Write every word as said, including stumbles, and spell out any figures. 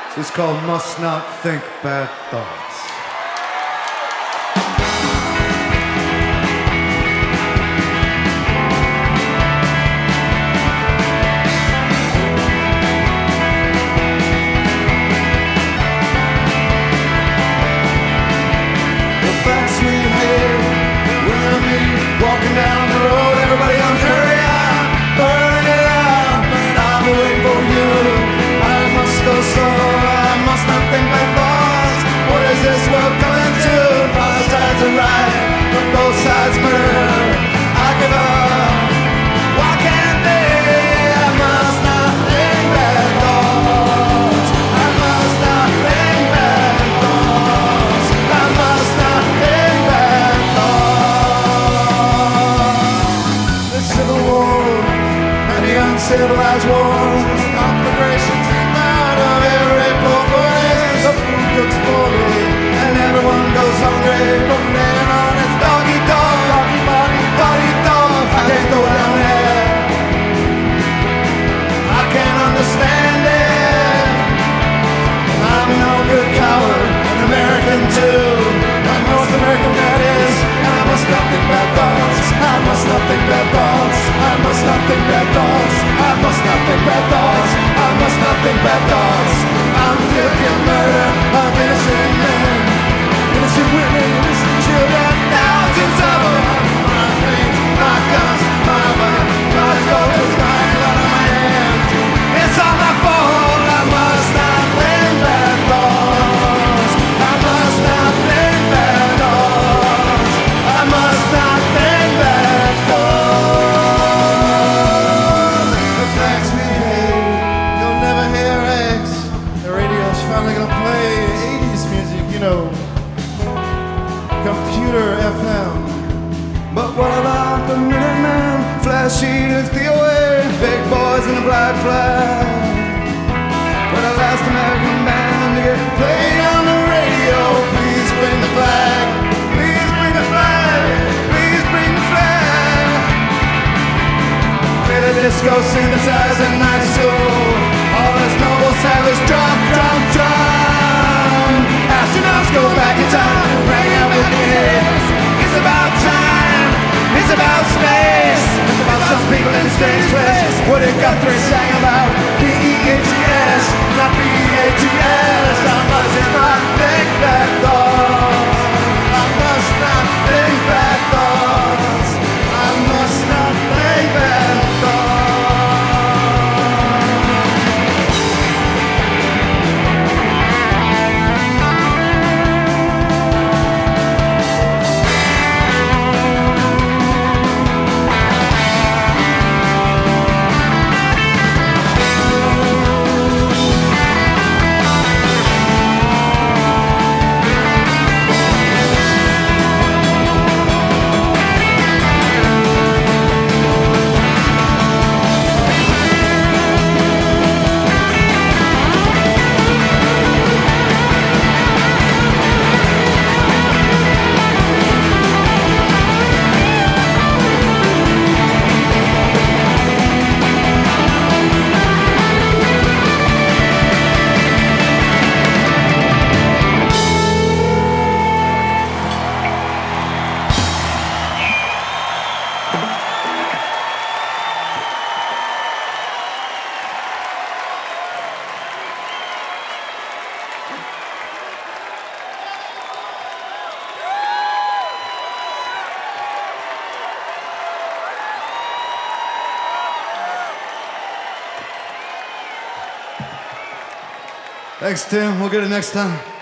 This is called Must Not Think Bad Thoughts. Walking down the road, everybody on hurry up, burn it up, and I'll be waiting for you. I must go slow, I must not think my thoughts. What is this world coming to? Both sides are right, but both sides murder. I give up. Why can't they? I must not think bad thoughts. I must not think bad thoughts. I must not think bad thoughts. Civil war and the uncivilized wars, conflagration came out of every poor place. The food looks poorly and everyone goes hungry. From there on it's doggy dog, doggy body, doggy dog. I can't go down there. I can't understand it. I'm no good coward, an American too. I'm North American, that is, and I must not think bad thoughts. I must not think bad thoughts. I must not think bad thoughts. I must not think bad thoughts. I must not think bad thoughts. I'm guilty of murder of innocent men, innocent women, innocent children, thousands of them. My things, my guns, my money, my soldiers, my blood on my hands. It's all my fault. I must not think bad thoughts. I must not think bad thoughts. I must not think bad thoughts. The facts we hate, you'll never hear X. The radio's finally gonna play eighties music, you know, computer F M. But what about the Minutemen? Flashy as the away, big boys in the black flag. We're the last American band to get played on the radio. Please bring the flag. Please bring the flag. Please bring the flag. Play the disco synthesizer night soul. All this noble savage drum, drum, drum. Astronauts go back in time and bring out with the hits. It's about time. It's about space. It's about some people in a strange place. Woody Guthrie sang about B E A T S, not B E A T S. I must not think bad thoughts. I must not think bad thoughts. I must not think bad thoughts. Thanks, Tim. We'll get it next time.